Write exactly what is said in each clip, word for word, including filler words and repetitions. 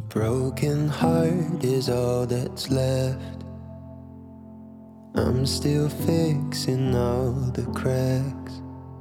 Broken heart is all that's left. I'm still fixing all the cracks.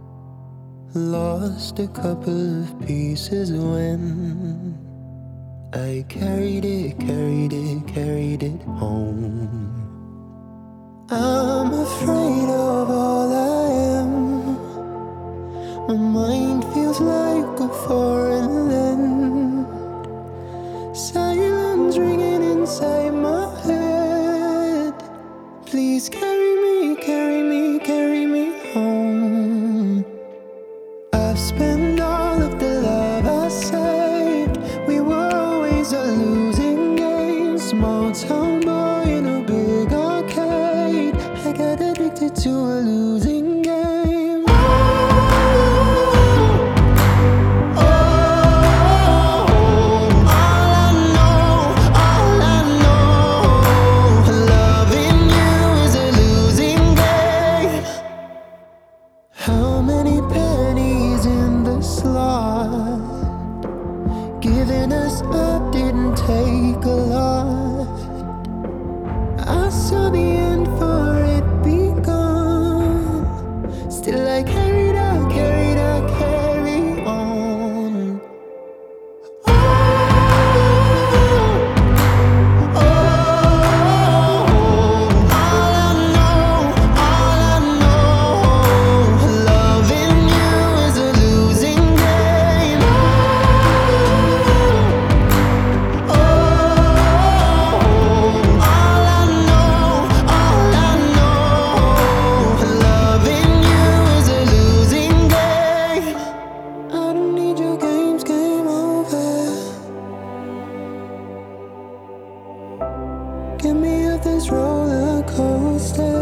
Lost a couple of pieces when I carried it, carried it, carried it home. I'm afraid of all I am. My mind feels like a foreign land. Silence ringing inside my head. Please carry me, carry me, carry me home. I've spent all of the love I saved. We were always a losing game. Small town boy in a big arcade. I got addicted to a losing game. How many pennies in the slot? Giving us up didn't take a lot. I saw the end for it begun. Still I carried out, carried out, carry on. Oh, oh, all I know, all I know, loving you is a losing game. Oh, all I know, all I know, loving you is a losing game. I don't need your games, game over. Get me off this roller coaster.